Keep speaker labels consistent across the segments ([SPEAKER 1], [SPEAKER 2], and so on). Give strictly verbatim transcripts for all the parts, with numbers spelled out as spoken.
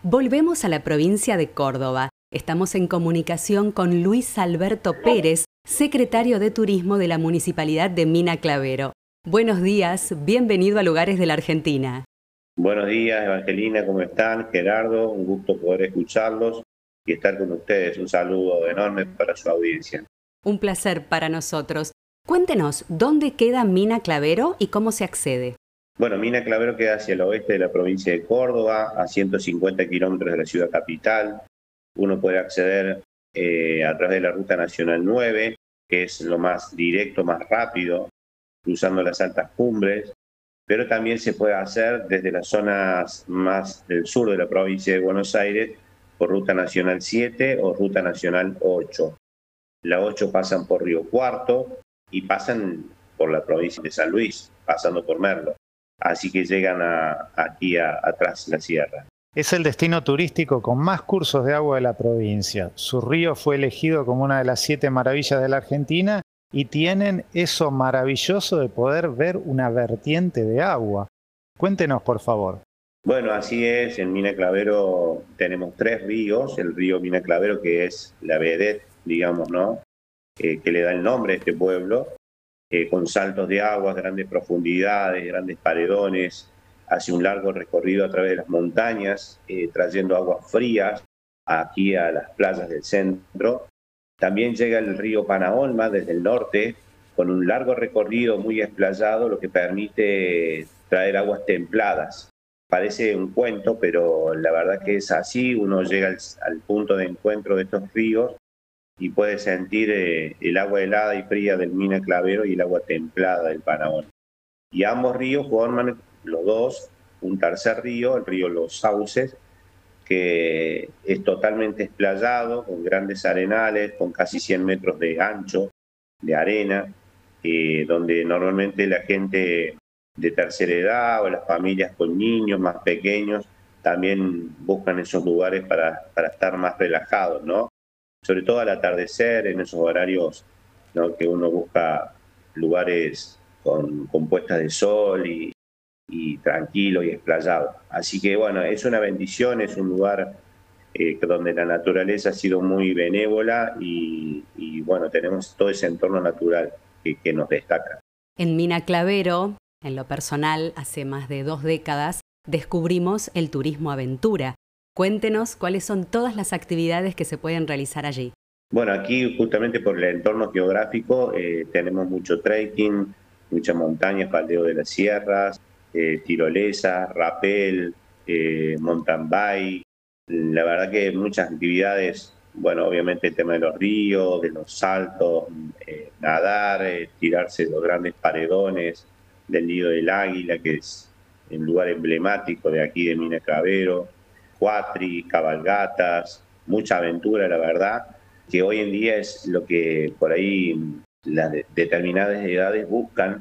[SPEAKER 1] Volvemos a la provincia de Córdoba. Estamos en comunicación con Luis Alberto Pérez, secretario de Turismo de la Municipalidad de Mina Clavero. Buenos días, bienvenido a Lugares de la Argentina.
[SPEAKER 2] Buenos días, Evangelina, ¿cómo están? Gerardo, un gusto poder escucharlos y estar con ustedes. Un saludo enorme para su audiencia.
[SPEAKER 1] Un placer para nosotros. Cuéntenos, ¿dónde queda Mina Clavero y cómo se accede?
[SPEAKER 2] Bueno, Mina Clavero queda hacia el oeste de la provincia de Córdoba, a ciento cincuenta kilómetros de la ciudad capital. Uno puede acceder eh, a través de la Ruta Nacional nueve, que es lo más directo, más rápido, cruzando las altas cumbres, pero también se puede hacer desde las zonas más del sur de la provincia de Buenos Aires por Ruta Nacional siete o Ruta Nacional ocho. La ocho pasan por Río Cuarto y pasan por la provincia de San Luis, pasando por Merlo. Así que llegan a, aquí a, atrás la sierra.
[SPEAKER 3] Es el destino turístico con más cursos de agua de la provincia. Su río fue elegido como una de las siete maravillas de la Argentina y tienen eso maravilloso de poder ver una vertiente de agua. Cuéntenos, por favor.
[SPEAKER 2] Bueno, así es. En Mina Clavero tenemos tres ríos. El río Mina Clavero, que es la vedette, digamos, ¿no? Eh, que le da el nombre a este pueblo. Eh, con saltos de aguas, grandes profundidades, grandes paredones, hace un largo recorrido a través de las montañas, eh, trayendo aguas frías aquí a las playas del centro. También llega el río Panaolma desde el norte, con un largo recorrido muy explayado, lo que permite traer aguas templadas. Parece un cuento, pero la verdad que es así. Uno llega al, al punto de encuentro de estos ríos y puede sentir eh, el agua helada y fría del Mina Clavero y el agua templada del Panaolma. Y ambos ríos forman, los dos, un tercer río, el río Los Sauces, que es totalmente explayado, con grandes arenales, con casi cien metros de ancho, de arena, eh, donde normalmente la gente de tercera edad o las familias con niños más pequeños también buscan esos lugares para, para estar más relajados, ¿no? Sobre todo al atardecer, en esos horarios, ¿no? Que uno busca lugares con, con puestas de sol y, y tranquilo y explayado. Así que bueno, es una bendición, es un lugar eh, donde la naturaleza ha sido muy benévola y, y bueno, tenemos todo ese entorno natural que, que nos destaca.
[SPEAKER 1] En Mina Clavero, en lo personal, hace más de dos décadas, descubrimos el turismo aventura. Cuéntenos cuáles son todas las actividades que se pueden realizar allí.
[SPEAKER 2] Bueno, aquí justamente por el entorno geográfico eh, tenemos mucho trekking, muchas montañas, faldeo de las sierras, eh, tirolesa, rappel, eh, mountain bike. La verdad que muchas actividades, bueno, obviamente el tema de los ríos, de los saltos, eh, nadar, eh, tirarse de los grandes paredones del Nido del Águila, que es un lugar emblemático de aquí de Mina Clavero. Cuatri, cabalgatas, mucha aventura, la verdad, que hoy en día es lo que por ahí las de, determinadas edades buscan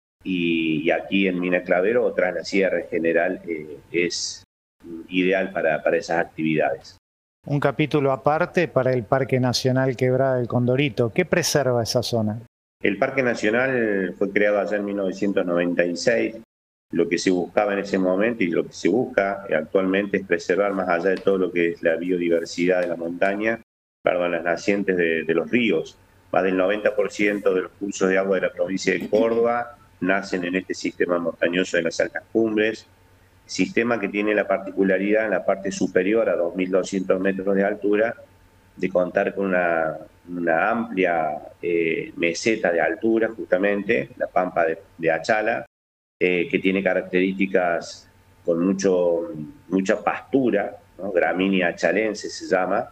[SPEAKER 2] y, y aquí en Mina Clavero o tras la sierra en general eh, es ideal para, para esas actividades.
[SPEAKER 3] Un capítulo aparte para el Parque Nacional Quebrada del Condorito. ¿Qué preserva esa zona?
[SPEAKER 2] El Parque Nacional fue creado allá en mil novecientos noventa y seis. Lo que se buscaba en ese momento y lo que se busca actualmente es preservar, más allá de todo lo que es la biodiversidad de la montaña, perdón, las nacientes de, de los ríos. Más del noventa por ciento de los cursos de agua de la provincia de Córdoba nacen en este sistema montañoso de las altas cumbres, sistema que tiene la particularidad en la parte superior a dos mil doscientos metros de altura de contar con una, una amplia eh, meseta de altura, justamente, la pampa de, de Achala, Eh, que tiene características con mucho, mucha pastura, ¿no? Gramínea achalense se llama,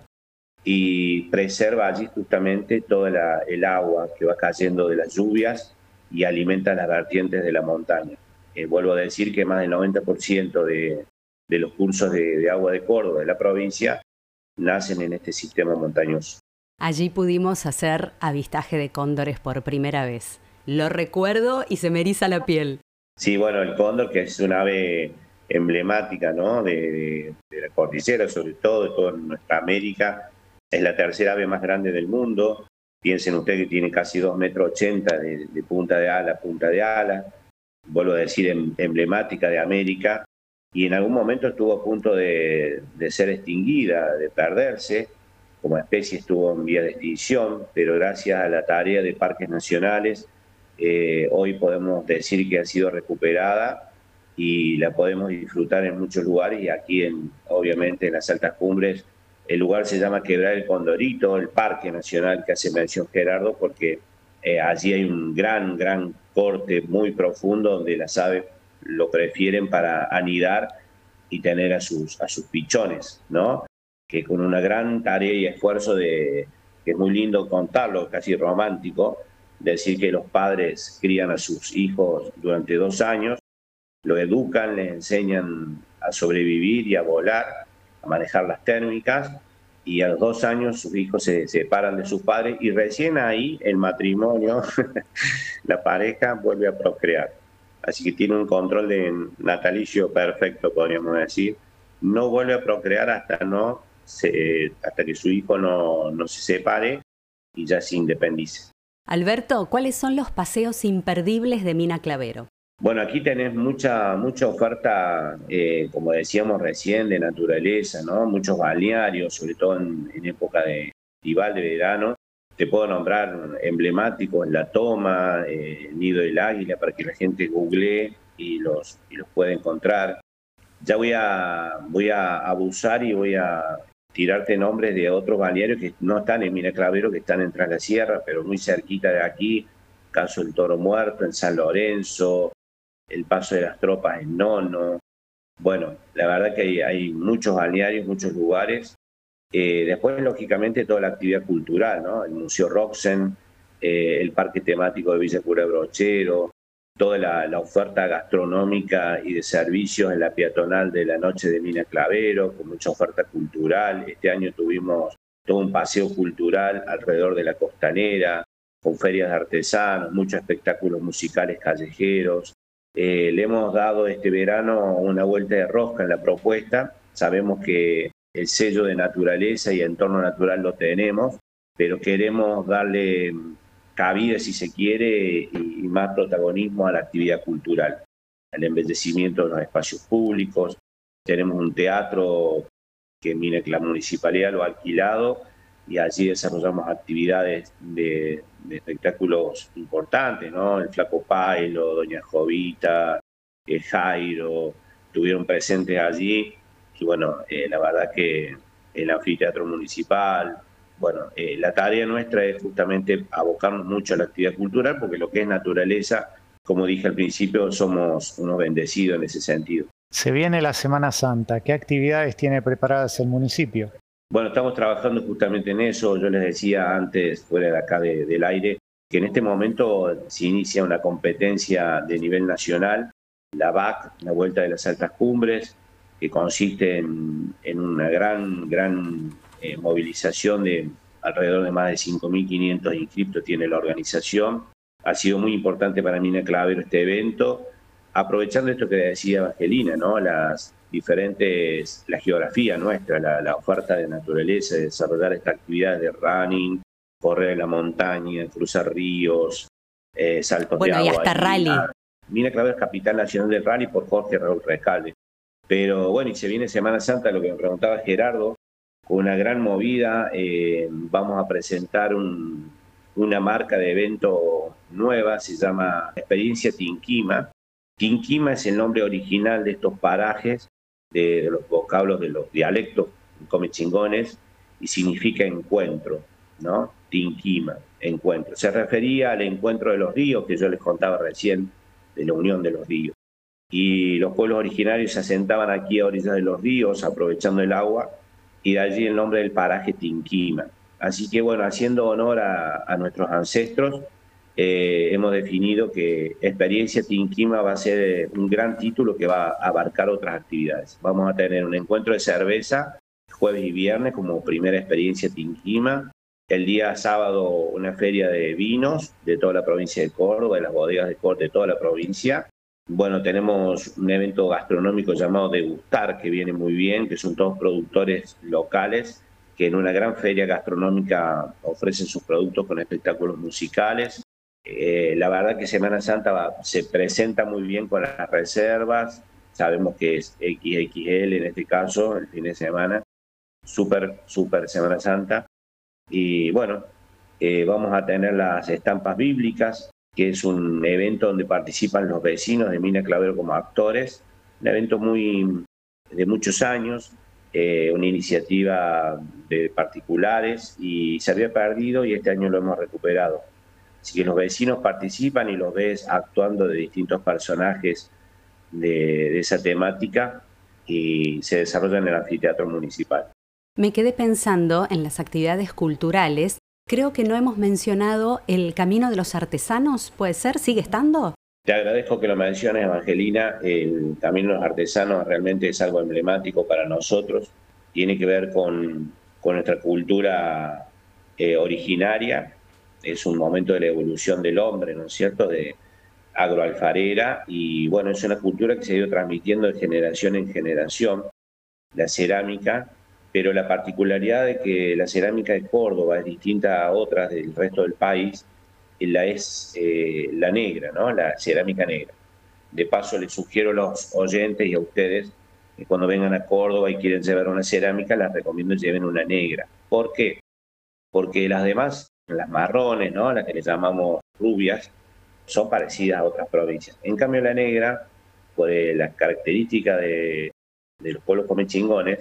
[SPEAKER 2] y preserva allí justamente todo la, el agua que va cayendo de las lluvias y alimenta las vertientes de la montaña. Eh, vuelvo a decir que más del noventa por ciento de, de los cursos de, de agua de Córdoba, de la provincia, nacen en este sistema montañoso.
[SPEAKER 1] Allí pudimos hacer avistaje de cóndores por primera vez. Lo recuerdo y se me eriza la piel.
[SPEAKER 2] Sí, bueno, el cóndor, que es una ave emblemática, ¿no? de, de, de la cordillera, sobre todo, de toda nuestra América. Es la tercera ave más grande del mundo. Piensen ustedes que tiene casi dos metros ochenta de, de punta de ala a punta de ala. Vuelvo a decir, em, emblemática de América. y en algún momento estuvo a punto de, de ser extinguida, de perderse. Como especie estuvo en vía de extinción, pero gracias a la tarea de parques nacionales, eh, hoy podemos decir que ha sido recuperada y la podemos disfrutar en muchos lugares, y aquí en, obviamente en las altas cumbres. El lugar se llama Quebrar el Condorito, el Parque Nacional que hace mención Gerardo, porque eh, allí hay un gran, gran corte muy profundo donde las aves lo prefieren para anidar y tener a sus, a sus pichones, ¿no? Que con una gran tarea y esfuerzo, de, que es muy lindo contarlo, casi romántico, decir que los padres crían a sus hijos durante dos años, lo educan, les enseñan a sobrevivir y a volar, a manejar las térmicas, y a los dos años sus hijos se separan de sus padres y recién ahí el matrimonio, la pareja vuelve a procrear. Así que tiene un control de natalicio perfecto, podríamos decir. No vuelve a procrear hasta, no se, hasta que su hijo no, no se separe y ya se independice.
[SPEAKER 1] Alberto, ¿cuáles son los paseos imperdibles de Mina Clavero?
[SPEAKER 2] Bueno, aquí tenés mucha, mucha oferta, eh, como decíamos recién, de naturaleza, ¿no? Muchos balnearios, sobre todo en, en época de estival, de verano. Te puedo nombrar emblemáticos, La Toma, eh, el Nido del Águila, para que la gente googlee y los, y los pueda encontrar. Ya voy a, voy a abusar y voy a tirarte nombres de otros balnearios que no están en Mina Clavero, que están en Tras la Sierra, pero muy cerquita de aquí. Caso del Toro Muerto, en San Lorenzo, el Paso de las Tropas en Nono. Bueno, la verdad que hay, hay muchos balnearios, muchos lugares. Eh, después, lógicamente, toda la actividad cultural, ¿no? El Museo Roxen, eh, el Parque Temático de Villa Cura Brochero, toda la, la oferta gastronómica y de servicios en la peatonal de la noche de Mina Clavero, con mucha oferta cultural. Este año tuvimos todo un paseo cultural alrededor de la costanera, con ferias de artesanos, muchos espectáculos musicales callejeros. Eh, le hemos dado este verano una vuelta de rosca en la propuesta. Sabemos que el sello de naturaleza y entorno natural lo tenemos, pero queremos darle cabida, si se quiere, y, y más protagonismo a la actividad cultural, al embellecimiento de los espacios públicos. Tenemos un teatro que mira que la municipalidad lo ha alquilado, y allí desarrollamos actividades de, de espectáculos importantes, ¿no? El Flaco Pailo, Doña Jovita, el Jairo, estuvieron presentes allí. Y bueno, eh, la verdad que el anfiteatro municipal, bueno, eh, la tarea nuestra es justamente abocarnos mucho a la actividad cultural, porque lo que es naturaleza, como dije al principio, somos unos bendecidos en ese sentido.
[SPEAKER 3] Se viene la Semana Santa. ¿Qué actividades tiene preparadas el municipio?
[SPEAKER 2] Bueno, estamos trabajando justamente en eso. Yo les decía antes, fuera de acá de, del aire, que en este momento se inicia una competencia de nivel nacional, la V A C, la Vuelta de las Altas Cumbres, que consiste en, en una gran, gran eh, movilización de alrededor de más de cinco mil quinientos inscriptos tiene la organización. Ha sido muy importante para Mina Clavero este evento, aprovechando esto que decía Evangelina, ¿no? Las diferentes, la geografía nuestra, la, la oferta de naturaleza, de desarrollar esta actividad de running, correr en la montaña, cruzar ríos, eh, saltos
[SPEAKER 1] bueno,
[SPEAKER 2] de agua.
[SPEAKER 1] Bueno, y hasta rally.
[SPEAKER 2] Mina Clavero es capital nacional del rally por Jorge Raúl Recalde. Pero bueno, y se viene Semana Santa, lo que me preguntaba Gerardo, con una gran movida. Eh, vamos a presentar un, una marca de evento nueva, se llama Experiencia Tinquima. Tinquima es el nombre original de estos parajes, de, de los vocablos de los dialectos comechingones, y significa encuentro, ¿no? Tinquima, encuentro. Se refería al encuentro de los ríos, que yo les contaba recién, de la unión de los ríos. Y los pueblos originarios se asentaban aquí a orillas de los ríos, aprovechando el agua, y de allí el nombre del paraje Tinquima. Así que bueno, haciendo honor a, a nuestros ancestros, eh, hemos definido que Experiencia Tinquima va a ser un gran título que va a abarcar otras actividades. Vamos a tener un encuentro de cerveza jueves y viernes como primera experiencia Tinquima. El día sábado una feria de vinos de toda la provincia de Córdoba, de las bodegas de Córdoba de toda la provincia. Bueno, tenemos un evento gastronómico llamado Degustar, que viene muy bien, que son todos productores locales que en una gran feria gastronómica ofrecen sus productos con espectáculos musicales. Eh, la verdad que Semana Santa va, se presenta muy bien con las reservas, sabemos que es equis equis ele en este caso, el fin de semana, súper, súper Semana Santa. Y bueno, eh, vamos a tener las estampas bíblicas, que es un evento donde participan los vecinos de Mina Clavero como actores, un evento muy de muchos años, eh, una iniciativa de particulares, y se había perdido y este año lo hemos recuperado. Así que los vecinos participan y los ves actuando de distintos personajes de, de esa temática y se desarrolla en el anfiteatro municipal.
[SPEAKER 1] Me quedé pensando en las actividades culturales. Creo que no hemos mencionado el Camino de los Artesanos, ¿puede ser? ¿Sigue estando?
[SPEAKER 2] Te agradezco que lo menciones, Evangelina. El Camino de los Artesanos realmente es algo emblemático para nosotros. Tiene que ver con, con nuestra cultura eh, originaria. Es un momento de la evolución del hombre, ¿no es cierto?, de agroalfarera. Y bueno, es una cultura que se ha ido transmitiendo de generación en generación, la cerámica. Pero la particularidad de que la cerámica de Córdoba es distinta a otras del resto del país, la es eh, la negra, ¿no? La cerámica negra. De paso, les sugiero a los oyentes y a ustedes que cuando vengan a Córdoba y quieren llevar una cerámica, les recomiendo que lleven una negra. ¿Por qué? Porque las demás, las marrones, ¿no?, las que les llamamos rubias, son parecidas a otras provincias. En cambio, la negra, por eh, las características de, de los pueblos comechingones,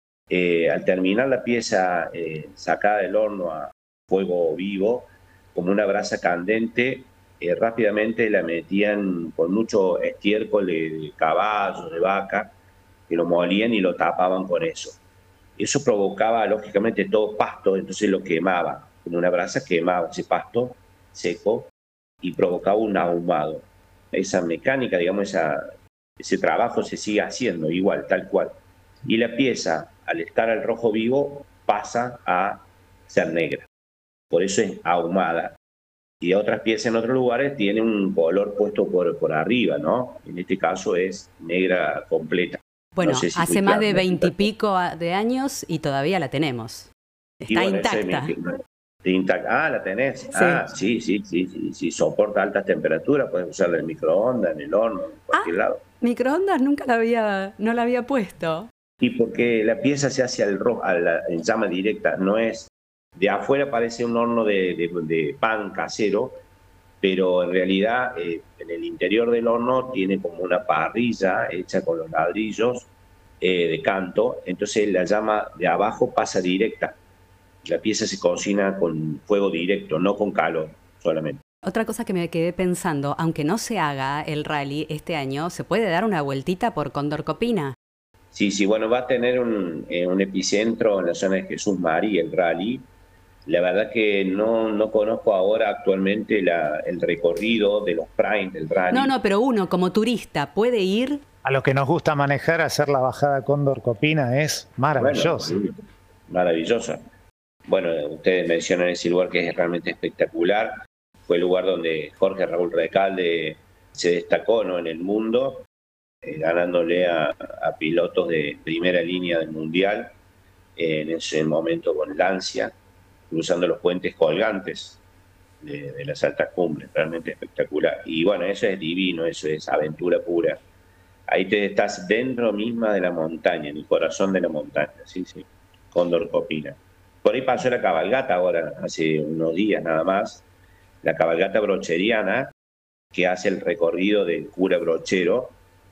[SPEAKER 2] Eh, al terminar la pieza eh, sacada del horno a fuego vivo, como una brasa candente, eh, rápidamente la metían con mucho estiércol de, de caballo, de vaca, que lo molían y lo tapaban con eso. Eso provocaba, lógicamente, todo pasto, entonces lo quemaba. Con una brasa quemaba ese pasto seco y provocaba un ahumado. Esa mecánica, digamos, esa, ese trabajo se sigue haciendo igual, tal cual. Y la pieza, al estar al rojo vivo, pasa a ser negra. Por eso es ahumada. Y otras piezas en otros lugares tienen un color puesto por, por arriba, ¿no? En este caso es negra completa.
[SPEAKER 1] Bueno,
[SPEAKER 2] no sé si
[SPEAKER 1] hace más de veintipico de años y todavía la tenemos. Está bueno, intacta.
[SPEAKER 2] Me, intact, ah, la tenés. Sí. Ah, sí, sí, sí, sí, sí. Soporta altas temperaturas, puedes usarla en el microondas, en el horno, en cualquier ah, lado.
[SPEAKER 1] Microondas nunca la había, no la había puesto.
[SPEAKER 2] Y porque la pieza se hace al rojo, a la, en llama directa, no es... De afuera parece un horno de, de, de pan casero, pero en realidad eh, en el interior del horno tiene como una parrilla hecha con los ladrillos eh, de canto, entonces la llama de abajo pasa directa. La pieza se cocina con fuego directo, no con calor solamente.
[SPEAKER 1] Otra cosa que me quedé pensando, aunque no se haga el rally este año, ¿se puede dar una vueltita por Condorcopina?
[SPEAKER 2] Sí, sí, bueno, va a tener un, eh, un epicentro en la zona de Jesús María, el rally. La verdad que no, no conozco ahora actualmente la, el recorrido de los Prime del rally.
[SPEAKER 1] No, no, pero uno como turista puede ir.
[SPEAKER 3] A lo que nos gusta manejar, hacer la bajada Condorcopina es maravilloso.
[SPEAKER 2] Bueno, sí, maravillosa. Bueno, ustedes mencionan ese lugar que es realmente espectacular. Fue el lugar donde Jorge Raúl Recalde se destacó, ¿no?, en el mundo, eh, ganándole a, a pilotos de primera línea del Mundial, eh, en ese momento con Lancia, cruzando los puentes colgantes de, de las altas cumbres, realmente espectacular. Y bueno, eso es divino, eso es aventura pura. Ahí te estás dentro misma de la montaña, en el corazón de la montaña, sí, sí, Condorcopina. Por ahí pasó la cabalgata ahora, hace unos días nada más, la cabalgata brocheriana, que hace el recorrido del cura brochero,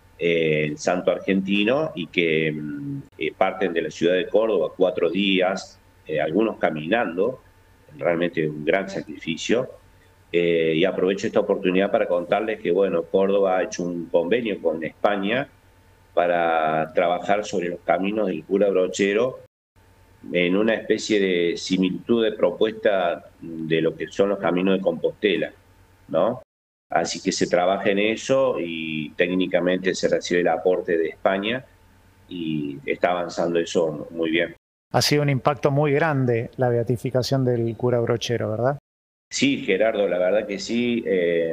[SPEAKER 2] eh, el santo argentino, y que eh, parten de la ciudad de Córdoba cuatro días, eh, algunos caminando, realmente un gran sacrificio. Eh, y aprovecho esta oportunidad para contarles que, bueno, Córdoba ha hecho un convenio con España para trabajar sobre los caminos del cura brochero en una especie de similitud de propuesta de lo que son los caminos de Compostela, ¿no? Así que se trabaja en eso y técnicamente se recibe el aporte de España y está avanzando eso muy bien.
[SPEAKER 3] Ha sido un impacto muy grande la beatificación del cura brochero, ¿verdad?
[SPEAKER 2] Sí, Gerardo, la verdad que sí. Eh,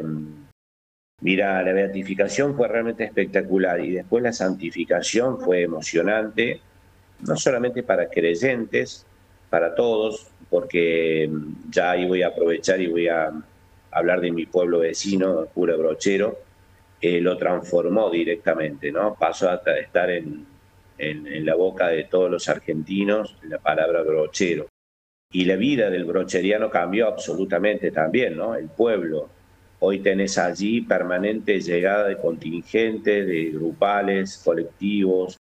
[SPEAKER 2] mira, la beatificación fue realmente espectacular y después la santificación fue emocionante, no solamente para creyentes, para todos, porque ya ahí voy a aprovechar y voy a hablar de mi pueblo vecino, el cura brochero. eh, lo transformó directamente, ¿no? Pasó a estar en, en, en la boca de todos los argentinos la palabra brochero. Y la vida del brocheriano cambió absolutamente también, ¿no? El pueblo. Hoy tenés allí permanente llegada de contingentes, de grupales, colectivos,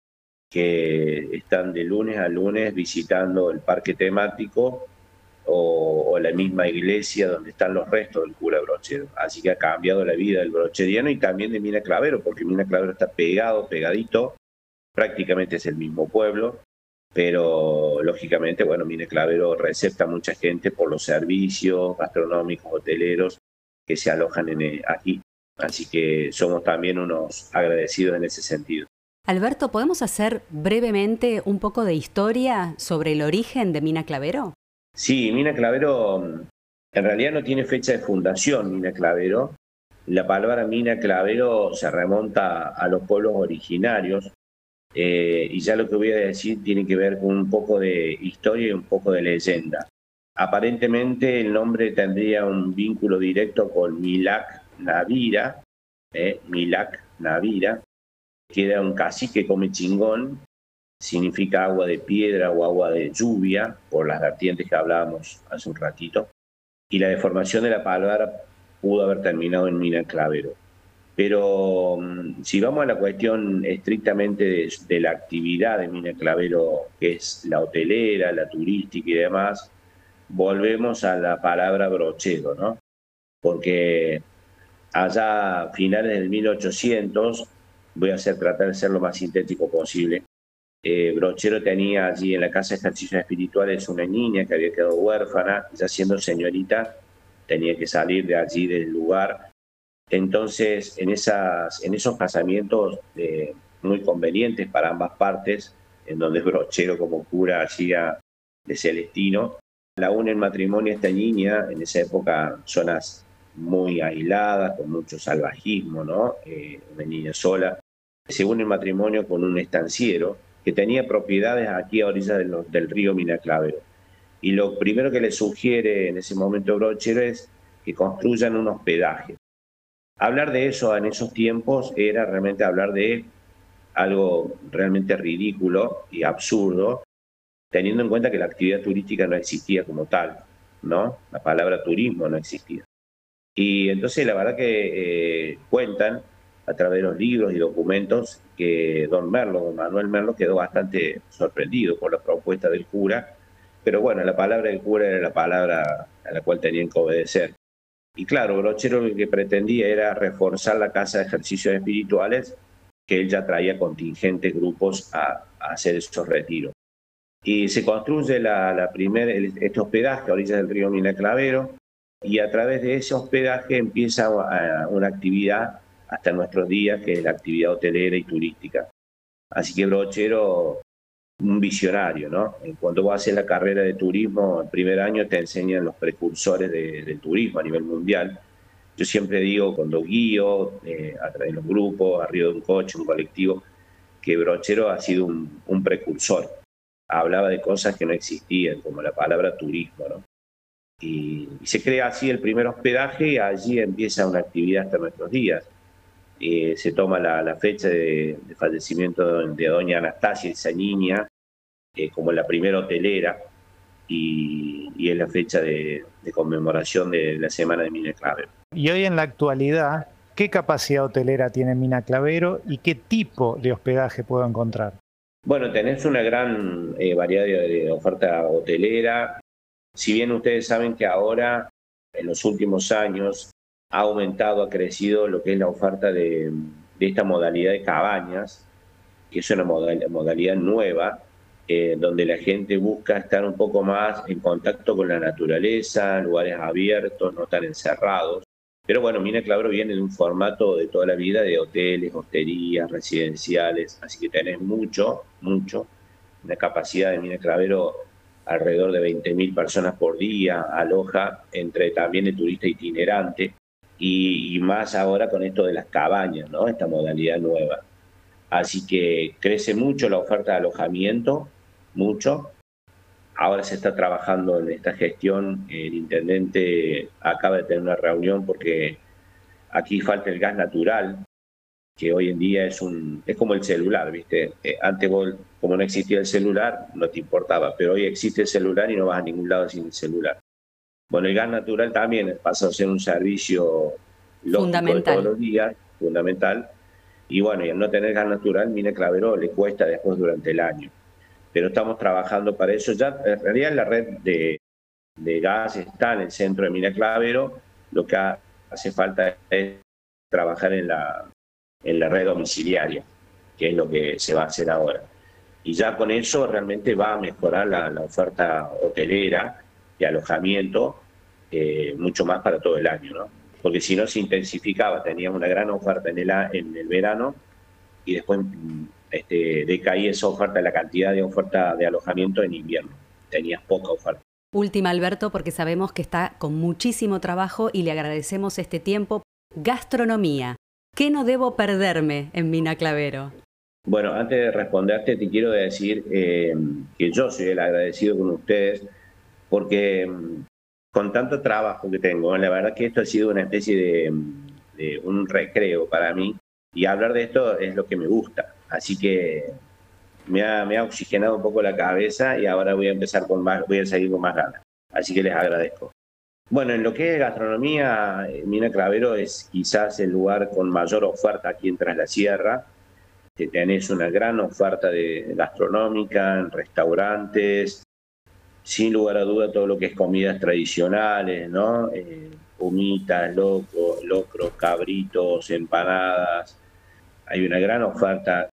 [SPEAKER 2] que están de lunes a lunes visitando el parque temático o, o la misma iglesia donde están los restos del cura brochero. Así que ha cambiado la vida del brocheriano y también de Mina Clavero, porque Mina Clavero está pegado, pegadito, prácticamente es el mismo pueblo, pero lógicamente, bueno, Mina Clavero recepta a mucha gente por los servicios gastronómicos, hoteleros que se alojan en, aquí. Así que somos también unos agradecidos en ese sentido.
[SPEAKER 1] Alberto, ¿podemos hacer brevemente un poco de historia sobre el origen de Mina Clavero?
[SPEAKER 2] Sí, Mina Clavero en realidad no tiene fecha de fundación, Mina Clavero. La palabra Mina Clavero se remonta a los pueblos originarios eh, y ya lo que voy a decir tiene que ver con un poco de historia y un poco de leyenda. Aparentemente el nombre tendría un vínculo directo con Milac Navira, eh, Milac Navira, que era un cacique come chingón, significa agua de piedra o agua de lluvia, por las vertientes que hablábamos hace un ratito, y la deformación de la palabra pudo haber terminado en Mina Clavero. Pero si vamos a la cuestión estrictamente de, de la actividad de Mina Clavero, que es la hotelera, la turística y demás, volvemos a la palabra brochero, ¿no? Porque allá a finales del mil ochocientos, voy a hacer, tratar de ser lo más sintético posible, eh, Brochero tenía allí en la casa de ejercicios espirituales una niña que había quedado huérfana, ya siendo señorita, tenía que salir de allí del lugar. Entonces, en, esas, en esos casamientos eh, muy convenientes para ambas partes, en donde Brochero como cura hacía de celestino, la une en matrimonio a esta niña, en esa época zonas muy aisladas, con mucho salvajismo, ¿no? Eh, una niña sola. Se une en matrimonio con un estanciero que tenía propiedades aquí a orillas del, del río Mina Clavero. Y lo primero que le sugiere en ese momento Brochero es que construyan un hospedaje. Hablar de eso en esos tiempos era realmente hablar de algo realmente ridículo y absurdo, teniendo en cuenta que la actividad turística no existía como tal, ¿no? La palabra turismo no existía. Y entonces la verdad que eh, cuentan a través de los libros y documentos que don Merlo, don Manuel Merlo, quedó bastante sorprendido por la propuesta del cura, pero bueno, la palabra del cura era la palabra a la cual tenían que obedecer. Y claro, Brochero lo que pretendía era reforzar la casa de ejercicios espirituales, que él ya traía contingentes grupos a, a hacer esos retiros. Y se construye la, la primer, este hospedaje a orillas del río Mina Clavero, y a través de ese hospedaje empieza una actividad hasta nuestros días, que es la actividad hotelera y turística. Así que Brochero, un visionario, ¿no? Cuando vas a hacer la carrera de turismo, el primer año te enseñan los precursores de, del turismo a nivel mundial. Yo siempre digo, cuando guío, eh, a través de los grupos, arriba de un coche, un colectivo, que Brochero ha sido un, un precursor. Hablaba de cosas que no existían, como la palabra turismo, ¿no? Y, y se crea así el primer hospedaje y allí empieza una actividad hasta nuestros días. Eh, se toma la, la fecha de, de fallecimiento de, de doña Anastasia, esa niña, eh, como la primera hotelera, y, y es la fecha de, de conmemoración de la semana de Mina Clavero.
[SPEAKER 3] Y hoy en la actualidad, ¿qué capacidad hotelera tiene Mina Clavero y qué tipo de hospedaje puedo encontrar?
[SPEAKER 2] Bueno, tenés una gran eh, variedad de, de oferta hotelera. Si bien ustedes saben que ahora, en los últimos años, ha aumentado, ha crecido lo que es la oferta de, de esta modalidad de cabañas, que es una modalidad, modalidad nueva, eh, donde la gente busca estar un poco más en contacto con la naturaleza, lugares abiertos, no tan encerrados. Pero bueno, Mina Clavero viene de un formato de toda la vida de hoteles, hosterías, residenciales, así que tenés mucho, mucho. Una capacidad de Mina Clavero alrededor de veinte mil personas por día, aloja entre también el turista itinerante y, y más ahora con esto de las cabañas, ¿no? Esta modalidad nueva. Así que crece mucho la oferta de alojamiento, mucho. Ahora se está trabajando en esta gestión, el intendente acaba de tener una reunión porque aquí falta el gas natural que hoy en día es un es como el celular, ¿viste? Eh, antes vos, como no existía el celular, no te importaba, pero hoy existe el celular y no vas a ningún lado sin el celular. Bueno, el gas natural también pasa a ser un servicio lógico de todos los días, fundamental, y bueno, y al no tener gas natural, Mina Clavero le cuesta después durante el año. Pero estamos trabajando para eso. Ya, en realidad, la red de, de gas está en el centro de Mina Clavero. Lo que hace falta es trabajar en la, en la red domiciliaria, que es lo que se va a hacer ahora. Y ya con eso realmente va a mejorar la, la oferta hotelera de alojamiento eh, mucho más para todo el año, ¿no? Porque si no se intensificaba, teníamos una gran oferta en el, en el verano y después este, decaía esa oferta, la cantidad de oferta de alojamiento en invierno. Tenías poca oferta.
[SPEAKER 1] Última, Alberto, porque sabemos que está con muchísimo trabajo y le agradecemos este tiempo. Gastronomía. ¿Qué no debo perderme en Mina Clavero?
[SPEAKER 2] Bueno, antes de responderte, te quiero decir eh, que yo soy el agradecido con ustedes porque con tanto trabajo que tengo, la verdad que esto ha sido una especie de, de un recreo para mí y hablar de esto es lo que me gusta. Así que me ha, me ha oxigenado un poco la cabeza y ahora voy a empezar con más, voy a seguir con más ganas. Así que les agradezco. Bueno, en lo que es gastronomía, Mina Clavero es quizás el lugar con mayor oferta aquí en Tras la Sierra. Tenés una gran oferta de gastronómica en restaurantes, sin lugar a duda todo lo que es comidas tradicionales, ¿no? Eh, humitas, locos, locros, cabritos, empanadas. Hay una gran oferta.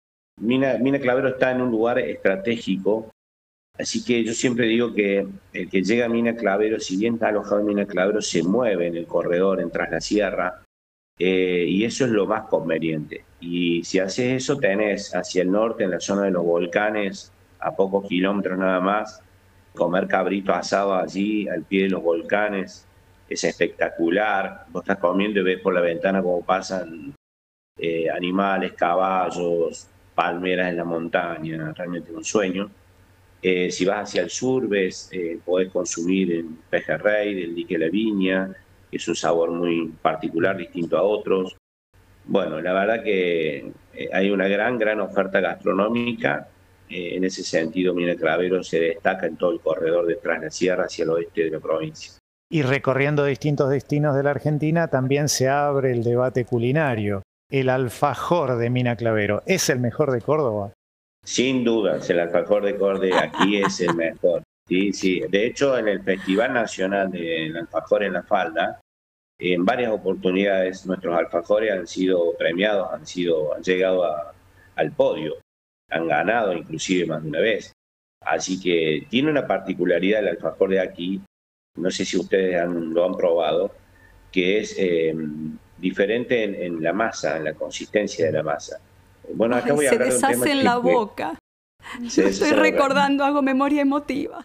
[SPEAKER 2] Mina, Mina Clavero está en un lugar estratégico, así que yo siempre digo que el que llega a Mina Clavero, si bien está alojado en Mina Clavero, se mueve en el corredor, en Tras la Sierra, eh, y eso es lo más conveniente. Y si haces eso, tenés hacia el norte, en la zona de los volcanes, a pocos kilómetros nada más, comer cabrito asado allí, al pie de los volcanes, es espectacular. Vos estás comiendo y ves por la ventana cómo pasan eh, animales, caballos, palmeras en la montaña, realmente un sueño. Eh, si vas hacia el sur, ves, eh, podés consumir el pejerrey del dique La Viña, que es un sabor muy particular, distinto a otros. Bueno, la verdad que eh, hay una gran, gran oferta gastronómica. Eh, en ese sentido, Mina Clavero se destaca en todo el corredor de Tras la Sierra hacia el oeste de la provincia.
[SPEAKER 3] Y recorriendo distintos destinos de la Argentina, también se abre el debate culinario. El alfajor de Mina Clavero, ¿es el mejor de Córdoba?
[SPEAKER 2] Sin dudas, el alfajor de Córdoba aquí es el mejor. Sí, sí. De hecho, en el Festival Nacional del Alfajor en la Falda, en varias oportunidades nuestros alfajores han sido premiados, han, sido, han llegado a, al podio, han ganado inclusive más de una vez. Así que tiene una particularidad el alfajor de aquí, no sé si ustedes han, lo han probado, que es eh, diferente en, en la masa, en la consistencia de la masa. Bueno, acá
[SPEAKER 1] Ay,
[SPEAKER 2] voy a
[SPEAKER 1] se
[SPEAKER 2] hablar de un
[SPEAKER 1] deshace
[SPEAKER 2] tema
[SPEAKER 1] en la
[SPEAKER 2] que,
[SPEAKER 1] boca.
[SPEAKER 2] Se
[SPEAKER 1] Lo estoy recordando, hago memoria emotiva.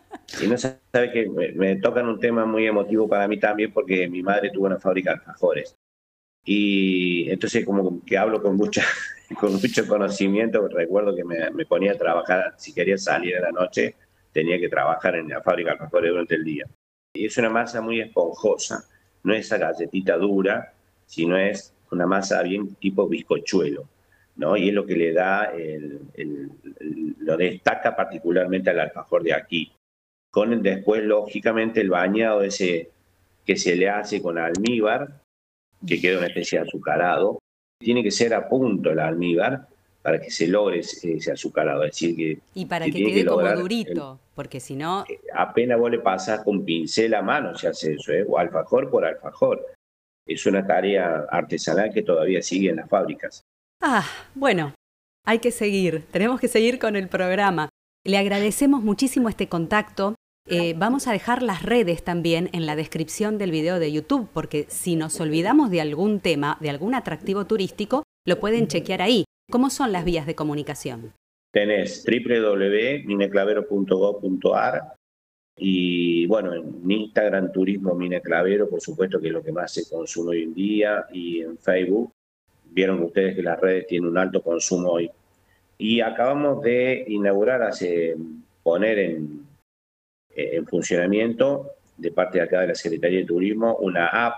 [SPEAKER 2] Y no sabe que me, me tocan un tema muy emotivo para mí también porque mi madre tuvo una fábrica de alfajores. Y entonces como que hablo con, mucha, con mucho conocimiento. Recuerdo que me, me ponía a trabajar, si quería salir a la noche, tenía que trabajar en la fábrica de alfajores durante el día. Y es una masa muy esponjosa, no es esa galletita dura, sino es una masa bien tipo bizcochuelo, ¿no? Y es lo que le da, el, el, el, lo destaca particularmente al alfajor de aquí. Con el, después, lógicamente, el bañado ese que se le hace con almíbar, que queda una especie de azucarado. Tiene que ser a punto el almíbar para que se logre ese, ese azucarado. Es decir, que,
[SPEAKER 1] y para
[SPEAKER 2] que,
[SPEAKER 1] que quede
[SPEAKER 2] que
[SPEAKER 1] como durito, el, porque si no...
[SPEAKER 2] Apenas vos le pasas con pincel a mano, se hace eso, ¿eh? O alfajor por alfajor. Es una tarea artesanal que todavía sigue en las fábricas.
[SPEAKER 1] Ah, bueno, hay que seguir, tenemos que seguir con el programa. Le agradecemos muchísimo este contacto. Eh, vamos a dejar las redes también en la descripción del video de YouTube, porque si nos olvidamos de algún tema, de algún atractivo turístico, lo pueden chequear ahí. ¿Cómo son las vías de comunicación?
[SPEAKER 2] Tenés doble u doble u doble u punto mina clavero punto gob punto ar y bueno, en Instagram Turismo Mina Clavero, por supuesto, que es lo que más se consume hoy en día, y en Facebook. Vieron ustedes que las redes tienen un alto consumo hoy. Y acabamos de inaugurar, hace poner en, en funcionamiento, de parte de acá de la Secretaría de Turismo, una app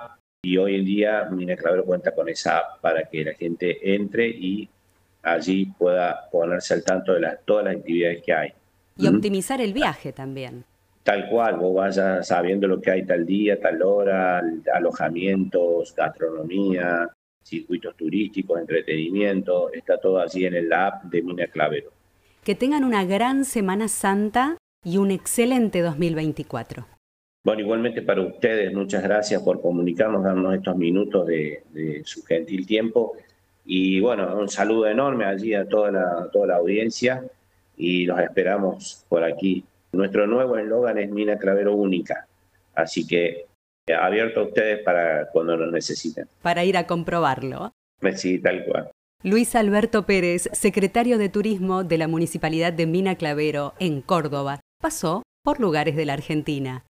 [SPEAKER 2] y hoy en día Mina Clavero cuenta con esa app para que la gente entre y allí pueda ponerse al tanto de las, todas las actividades que hay.
[SPEAKER 1] Y ¿Mm? Optimizar el viaje también.
[SPEAKER 2] Tal cual, vos vayas sabiendo lo que hay tal día, tal hora, alojamientos, gastronomía, circuitos turísticos, entretenimiento, está todo allí en el app de Mina Clavero.
[SPEAKER 1] Que tengan una gran Semana Santa y un excelente dos mil veinticuatro.
[SPEAKER 2] Bueno, igualmente para ustedes, muchas gracias por comunicarnos, darnos estos minutos de, de su gentil tiempo. Y bueno, un saludo enorme allí a toda la, a toda la audiencia y los esperamos por aquí. Nuestro nuevo eslogan es Mina Clavero Única, así que abierto a ustedes para cuando nos necesiten.
[SPEAKER 1] Para ir a comprobarlo.
[SPEAKER 2] Sí, tal cual.
[SPEAKER 1] Luis Alberto Pérez, secretario de Turismo de la Municipalidad de Mina Clavero, en Córdoba, pasó por lugares de la Argentina.